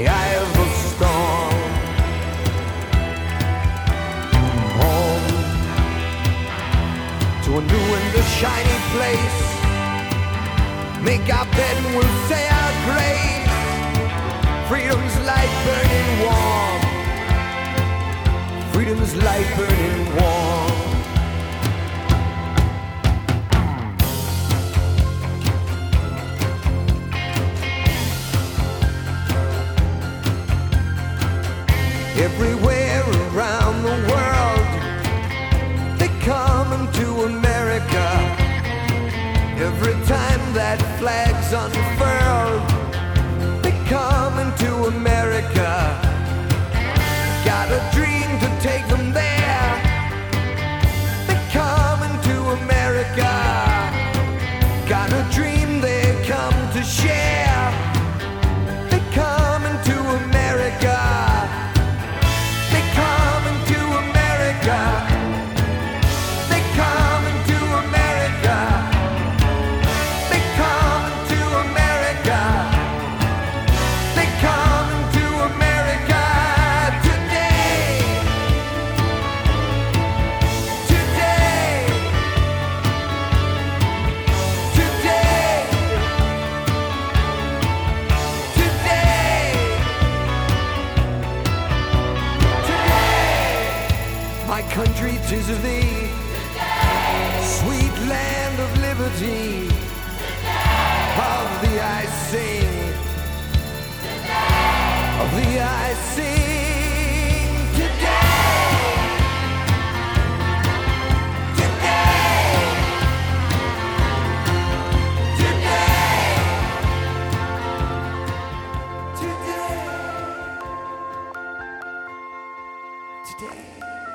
the eye of the storm. Home to a new and a shiny place. Make our bed and we'll say our grace. Freedom's light burning warm. Freedom's light burning warm. Everywhere around the world, they come into America. Every time that flag's unfurled, they come into America. Got a dream to take them there. They come into America. Got a dream they come to share. They come into America. They come into America. They come into America. They come into America. They come into America today. Today. Today. Today. My country, 'tis of thee, sweet land of liberty. Of thee I sing, of thee I sing today. Today. Today. Today. Today.